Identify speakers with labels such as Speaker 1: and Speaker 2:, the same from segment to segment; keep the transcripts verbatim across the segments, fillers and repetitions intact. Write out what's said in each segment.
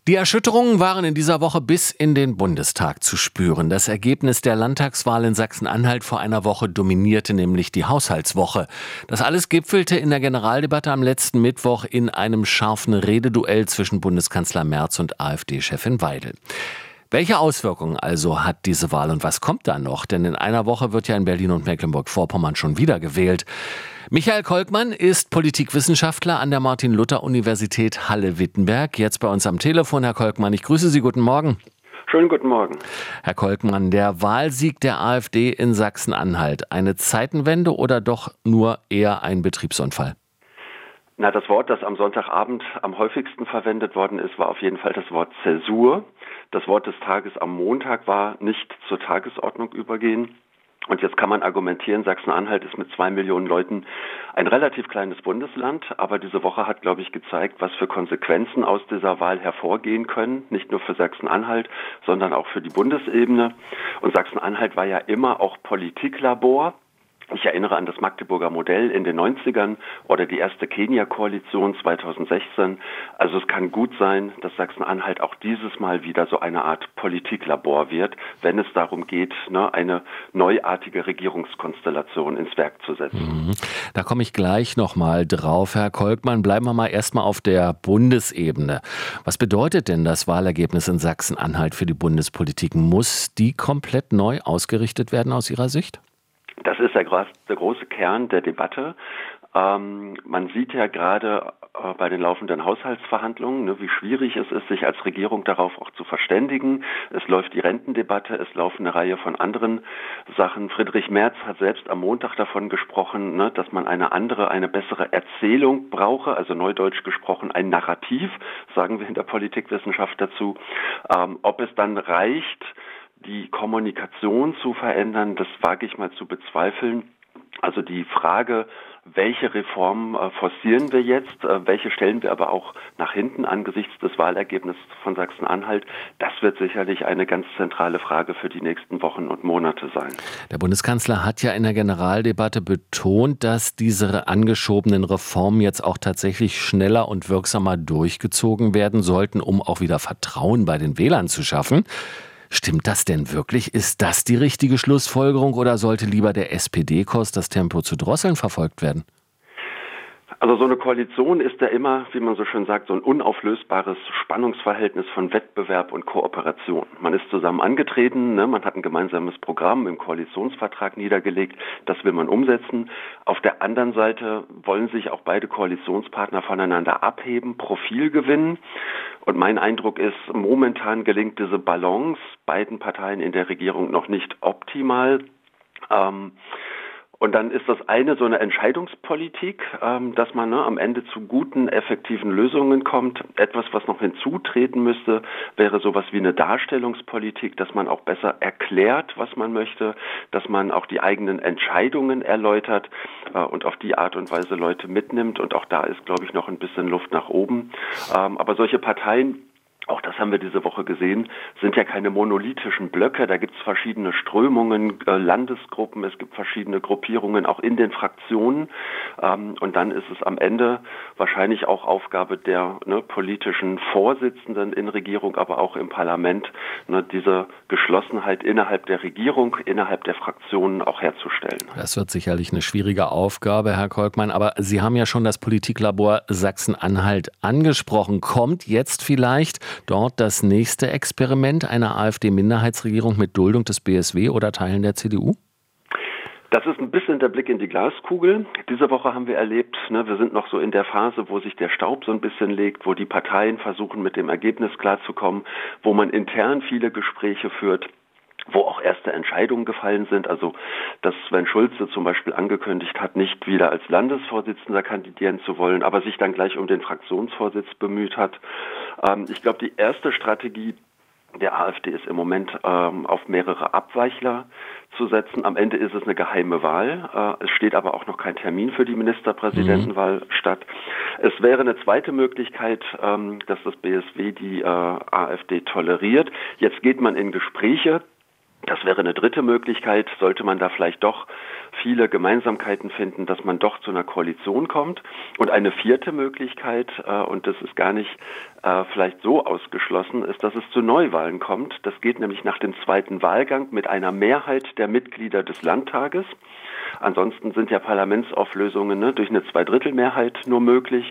Speaker 1: Die Erschütterungen waren in dieser Woche bis in den Bundestag zu spüren. Das Ergebnis der Landtagswahl in Sachsen-Anhalt vor einer Woche dominierte nämlich die Haushaltswoche. Das alles gipfelte in der Generaldebatte am letzten Mittwoch in einem scharfen Rededuell zwischen Bundeskanzler Merz und AfD-Chefin Weidel. Welche Auswirkungen also hat diese Wahl und was kommt da noch? Denn in einer Woche wird ja in Berlin und Mecklenburg-Vorpommern schon wieder gewählt. Michael Kolkmann ist Politikwissenschaftler an der Martin-Luther-Universität Halle-Wittenberg. Jetzt bei uns am Telefon, Herr Kolkmann. Ich grüße Sie, guten Morgen.
Speaker 2: Schönen guten Morgen.
Speaker 1: Herr Kolkmann, der Wahlsieg der AfD in Sachsen-Anhalt, eine Zeitenwende oder doch nur eher ein Betriebsunfall?
Speaker 2: Na, das Wort, das am Sonntagabend am häufigsten verwendet worden ist, war auf jeden Fall das Wort Zäsur. Das Wort des Tages am Montag war nicht zur Tagesordnung übergehen. Und jetzt kann man argumentieren, Sachsen-Anhalt ist mit zwei Millionen Leuten ein relativ kleines Bundesland. Aber diese Woche hat, glaube ich, gezeigt, was für Konsequenzen aus dieser Wahl hervorgehen können. Nicht nur für Sachsen-Anhalt, sondern auch für die Bundesebene. Und Sachsen-Anhalt war ja immer auch Politiklabor. Ich erinnere an das Magdeburger Modell in den neunzigern oder die erste Kenia-Koalition zweitausendsechzehn. Also es kann gut sein, dass Sachsen-Anhalt auch dieses Mal wieder so eine Art Politiklabor wird, wenn es darum geht, ne, eine neuartige Regierungskonstellation ins Werk zu setzen.
Speaker 1: Mhm. Da komme ich gleich nochmal drauf, Herr Kolkmann. Bleiben wir mal erstmal auf der Bundesebene. Was bedeutet denn das Wahlergebnis in Sachsen-Anhalt für die Bundespolitik? Muss die komplett neu ausgerichtet werden aus Ihrer Sicht?
Speaker 2: Das ist der, der große Kern der Debatte. Ähm, man sieht ja gerade äh, bei den laufenden Haushaltsverhandlungen, ne, wie schwierig es ist, sich als Regierung darauf auch zu verständigen. Es läuft die Rentendebatte, es laufen eine Reihe von anderen Sachen. Friedrich Merz hat selbst am Montag davon gesprochen, ne, dass man eine andere, eine bessere Erzählung brauche, also neudeutsch gesprochen ein Narrativ, sagen wir in der Politikwissenschaft dazu. Ähm, ob es dann reicht, die Kommunikation zu verändern, das wage ich mal zu bezweifeln. Also die Frage, welche Reformen äh, forcieren wir jetzt, äh, welche stellen wir aber auch nach hinten angesichts des Wahlergebnisses von Sachsen-Anhalt, das wird sicherlich eine ganz zentrale Frage für die nächsten Wochen und Monate sein.
Speaker 1: Der Bundeskanzler hat ja in der Generaldebatte betont, dass diese angeschobenen Reformen jetzt auch tatsächlich schneller und wirksamer durchgezogen werden sollten, um auch wieder Vertrauen bei den Wählern zu schaffen. Stimmt das denn wirklich? Ist das die richtige Schlussfolgerung oder sollte lieber der S P D-Kurs, das Tempo zu drosseln, verfolgt werden?
Speaker 2: Also so eine Koalition ist ja immer, wie man so schön sagt, so ein unauflösbares Spannungsverhältnis von Wettbewerb und Kooperation. Man ist zusammen angetreten, ne, man hat ein gemeinsames Programm im Koalitionsvertrag niedergelegt, das will man umsetzen. Auf der anderen Seite wollen sich auch beide Koalitionspartner voneinander abheben, Profil gewinnen. Und mein Eindruck ist, momentan gelingt diese Balance beiden Parteien in der Regierung noch nicht optimal. Ähm, Und dann ist das eine so eine Entscheidungspolitik, ähm, dass man ne, am Ende zu guten, effektiven Lösungen kommt. Etwas, was noch hinzutreten müsste, wäre sowas wie eine Darstellungspolitik, dass man auch besser erklärt, was man möchte, dass man auch die eigenen Entscheidungen erläutert äh, und auf die Art und Weise Leute mitnimmt. Und auch da ist, glaube ich, noch ein bisschen Luft nach oben. Ähm, aber solche Parteien, auch das haben wir diese Woche gesehen, sind ja keine monolithischen Blöcke. Da gibt es verschiedene Strömungen, äh, Landesgruppen, es gibt verschiedene Gruppierungen auch in den Fraktionen. Ähm, und dann ist es am Ende wahrscheinlich auch Aufgabe der ne, politischen Vorsitzenden in Regierung, aber auch im Parlament, ne, diese Geschlossenheit innerhalb der Regierung, innerhalb der Fraktionen auch herzustellen.
Speaker 1: Das wird sicherlich eine schwierige Aufgabe, Herr Kolkmann. Aber Sie haben ja schon das Politiklabor Sachsen-Anhalt angesprochen. Kommt jetzt vielleicht dort das nächste Experiment einer AfD-Minderheitsregierung mit Duldung des B S W oder Teilen der C D U?
Speaker 2: Das ist ein bisschen der Blick in die Glaskugel. Diese Woche haben wir erlebt, ne, wir sind noch so in der Phase, wo sich der Staub so ein bisschen legt, wo die Parteien versuchen, mit dem Ergebnis klarzukommen, wo man intern viele Gespräche führt, wo auch erste Entscheidungen gefallen sind. Also, dass Sven Schulze zum Beispiel angekündigt hat, nicht wieder als Landesvorsitzender kandidieren zu wollen, aber sich dann gleich um den Fraktionsvorsitz bemüht hat. Ähm, ich glaube, die erste Strategie der AfD ist im Moment ähm, auf mehrere Abweichler zu setzen. Am Ende ist es eine geheime Wahl. Äh, es steht aber auch noch kein Termin für die Ministerpräsidentenwahl mhm. statt. Es wäre eine zweite Möglichkeit, ähm, dass das B S W die äh, AfD toleriert. Jetzt geht man in Gespräche Das wäre eine dritte Möglichkeit, sollte man da vielleicht doch viele Gemeinsamkeiten finden, dass man doch zu einer Koalition kommt. Und eine vierte Möglichkeit, äh, und das ist gar nicht äh, vielleicht so ausgeschlossen, ist, dass es zu Neuwahlen kommt. Das geht nämlich nach dem zweiten Wahlgang mit einer Mehrheit der Mitglieder des Landtages. Ansonsten sind ja Parlamentsauflösungen ne, durch eine Zweidrittelmehrheit nur möglich.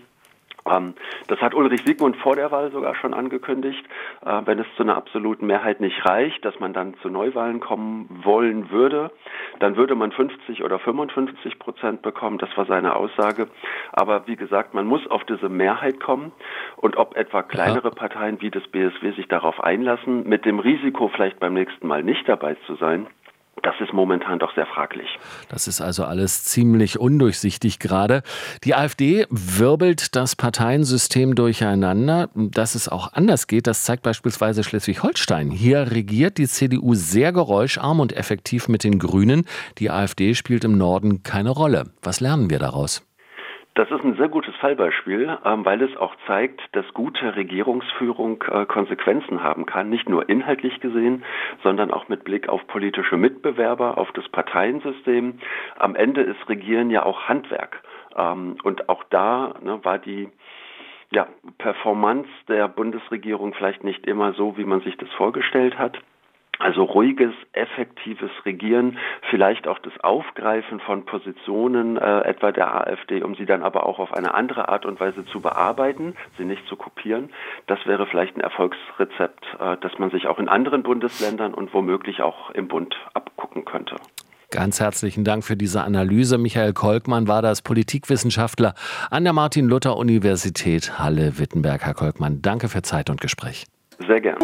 Speaker 2: Das hat Ulrich Siegmund vor der Wahl sogar schon angekündigt, wenn es zu einer absoluten Mehrheit nicht reicht, dass man dann zu Neuwahlen kommen wollen würde, dann würde man fünfzig oder fünfundfünfzig Prozent bekommen, das war seine Aussage. Aber wie gesagt, man muss auf diese Mehrheit kommen und ob etwa kleinere Parteien wie das B S W sich darauf einlassen, mit dem Risiko vielleicht beim nächsten Mal nicht dabei zu sein, das ist momentan doch sehr fraglich.
Speaker 1: Das ist also alles ziemlich undurchsichtig gerade. Die AfD wirbelt das Parteiensystem durcheinander. Dass es auch anders geht, das zeigt beispielsweise Schleswig-Holstein. Hier regiert die C D U sehr geräuscharm und effektiv mit den Grünen. Die AfD spielt im Norden keine Rolle. Was lernen wir daraus?
Speaker 2: Das ist ein sehr gutes Fallbeispiel, weil es auch zeigt, dass gute Regierungsführung Konsequenzen haben kann, nicht nur inhaltlich gesehen, sondern auch mit Blick auf politische Mitbewerber, auf das Parteiensystem. Am Ende ist Regieren ja auch Handwerk. Und auch da ne, war die ja, Performance der Bundesregierung vielleicht nicht immer so, wie man sich das vorgestellt hat. Also ruhiges, effektives Regieren, vielleicht auch das Aufgreifen von Positionen äh, etwa der AfD, um sie dann aber auch auf eine andere Art und Weise zu bearbeiten, sie nicht zu kopieren. Das wäre vielleicht ein Erfolgsrezept, äh, das man sich auch in anderen Bundesländern und womöglich auch im Bund abgucken könnte.
Speaker 1: Ganz herzlichen Dank für diese Analyse. Michael Kolkmann war das, Politikwissenschaftler an der Martin-Luther-Universität Halle-Wittenberg. Herr Kolkmann, danke für Zeit und Gespräch.
Speaker 2: Sehr gern.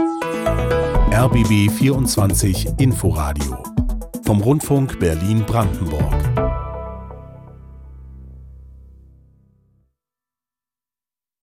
Speaker 3: R B B vierundzwanzig Inforadio vom Rundfunk Berlin-Brandenburg.